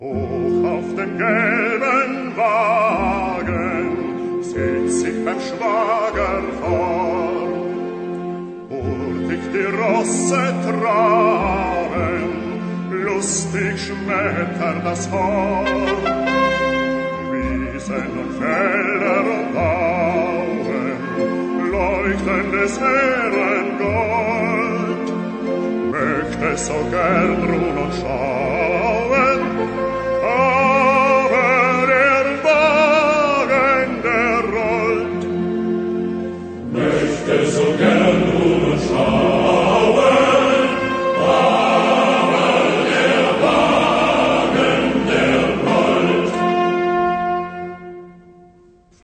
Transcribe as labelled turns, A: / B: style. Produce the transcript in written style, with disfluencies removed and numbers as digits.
A: Hoch auf den gelben Wagen sitz ich beim Schwager fort. Hurtig die Rosse traben, lustig schmettert das Horn. Wiesen und Felder und Auen, leuchtendes Herrengold, möchte so gern ruhen und schauen, aber der Wagen, der rollt.
B: Möchte so gern ruhen und schauen,